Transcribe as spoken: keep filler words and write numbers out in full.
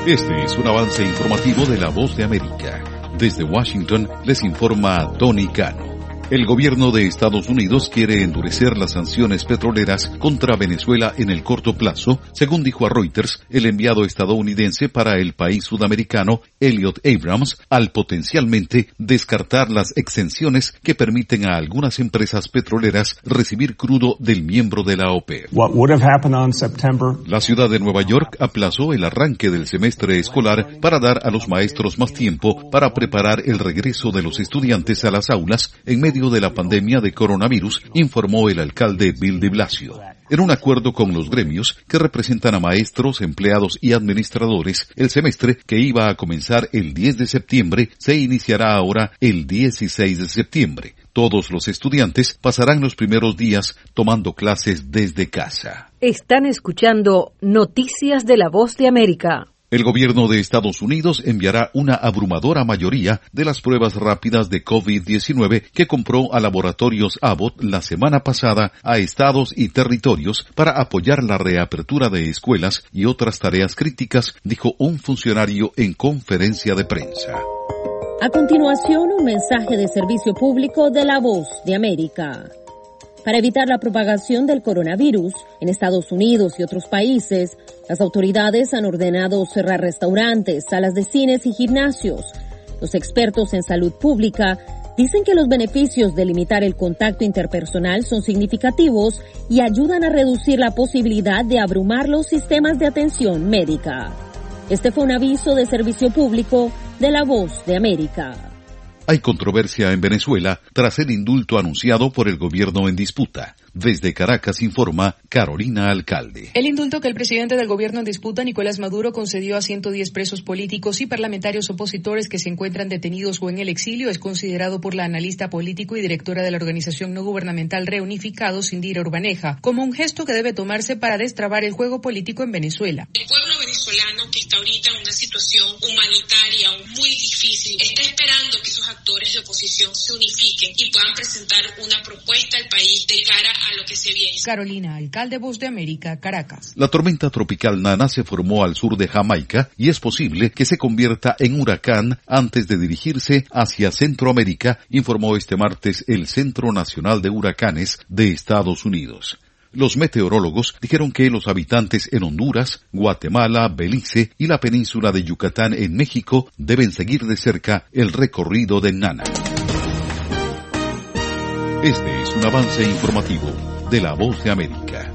Este es un avance informativo de La Voz de América. Desde Washington les informa Tony Cano. El gobierno de Estados Unidos quiere endurecer las sanciones petroleras contra Venezuela en el corto plazo, según dijo a Reuters el enviado estadounidense para el país sudamericano, Elliot Abrams, al potencialmente descartar las exenciones que permiten a algunas empresas petroleras recibir crudo del miembro de la OPEP. What would have happened on September? La ciudad de Nueva York aplazó el arranque del semestre escolar para dar a los maestros más tiempo para preparar el regreso de los estudiantes a las aulas en medio de la pandemia de coronavirus, informó el alcalde Bill de Blasio. En un acuerdo con los gremios que representan a maestros, empleados y administradores, el semestre, que iba a comenzar el diez de septiembre, se iniciará ahora el dieciséis de septiembre. Todos los estudiantes pasarán los primeros días tomando clases desde casa. Están escuchando Noticias de la Voz de América. El gobierno de Estados Unidos enviará una abrumadora mayoría de las pruebas rápidas de COVID diecinueve que compró a laboratorios Abbott la semana pasada a estados y territorios para apoyar la reapertura de escuelas y otras tareas críticas, dijo un funcionario en conferencia de prensa. A continuación, un mensaje de servicio público de La Voz de América. Para evitar la propagación del coronavirus en Estados Unidos y otros países, las autoridades han ordenado cerrar restaurantes, salas de cines y gimnasios. Los expertos en salud pública dicen que los beneficios de limitar el contacto interpersonal son significativos y ayudan a reducir la posibilidad de abrumar los sistemas de atención médica. Este fue un aviso de servicio público de La Voz de América. Hay controversia en Venezuela tras el indulto anunciado por el gobierno en disputa. Desde Caracas informa Carolina Alcalde. El indulto que el presidente del gobierno en disputa, Nicolás Maduro, concedió a ciento diez presos políticos y parlamentarios opositores que se encuentran detenidos o en el exilio es considerado por la analista político y directora de la organización no gubernamental Reunificados, Indira Urbaneja, como un gesto que debe tomarse para destrabar el juego político en Venezuela. El pueblo venezolano, que está ahorita en una situación humanitaria muy difícil, está esperando que esos actores de oposición se unifiquen y puedan presentar una propuesta al país de cara a lo que se viene. Carolina Alcalde, Voz de América, Caracas. La tormenta tropical Nana se formó al sur de Jamaica y es posible que se convierta en huracán antes de dirigirse hacia Centroamérica, informó este martes el Centro Nacional de Huracanes de Estados Unidos. Los meteorólogos dijeron que los habitantes en Honduras, Guatemala, Belice y la península de Yucatán en México deben seguir de cerca el recorrido de Nana. Este es un avance informativo de La Voz de América.